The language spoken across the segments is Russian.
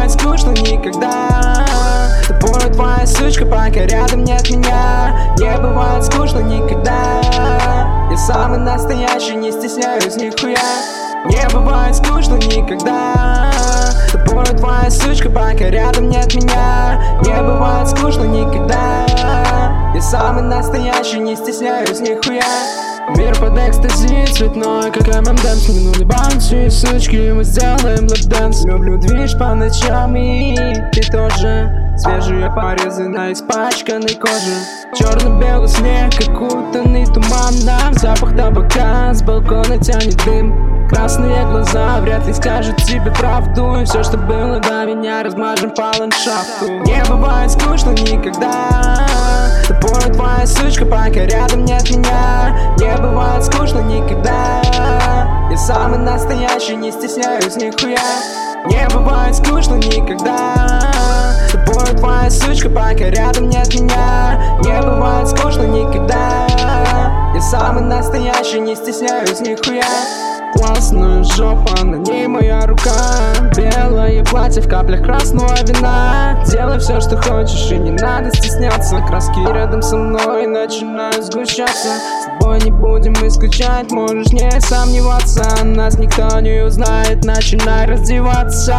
бывает скучно никогда. С тобой твоя сучка, пока рядом нет меня. Не бывает скучно никогда. Я самый настоящий, не стесняюсь нихуя. Не бывает скучно никогда. С тобой твоя сучка, пока рядом нет меня. Не бывает скучно никогда. Я самый настоящий, не стесняюсь нихуя. Мир под экстази цветной, как ММДМ. Сменули банки, сучки, мы сделаем лэп-дэнс. Люблю движ по ночам, и ты тоже. Свежие порезы на испачканной коже. Черно-белый снег, окутанный туманом. Запах табака, с балкона тянет дым. Красные глаза вряд ли скажут тебе правду. И все, что было до меня, размажем по ландшафту. Не бывает скучно никогда. С тобой твоя сучка, пока рядом нет меня. Не бывает скучно никогда. Я самый настоящий, не стесняюсь нихуя. Не бывает скучно никогда. С тобой твоя сучка, пока рядом нет меня. Не бывает скучно никогда. Я самый настоящий, не стесняюсь нихуя. Классная жопа, на ней моя рука. Белое платье в каплях красного вина. Делай все, что хочешь, и не надо стесняться. Краски рядом со мной начинают сгущаться. С тобой не будем мы скучать, можешь не сомневаться. Нас никто не узнает, начинай раздеваться.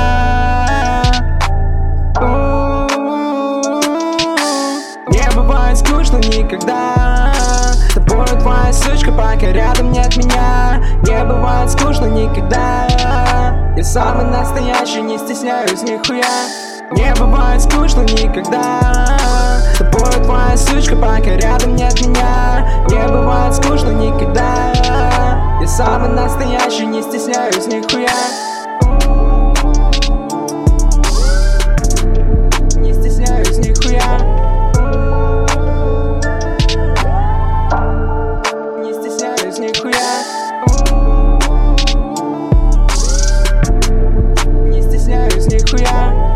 Не бывает скучно никогда. С тобой твоя сучка, пока рядом нет меня. Не бывает скучно никогда. Я самый настоящий, не стесняюсь нихуя. Не бывает скучно никогда. С тобой твоя сучка, пока рядом нет меня. Не бывает скучно никогда. Я самый настоящий, не стесняюсь нихуя. Не стесняюсь нихуя. Нихуя. Не стесняюсь нихуя.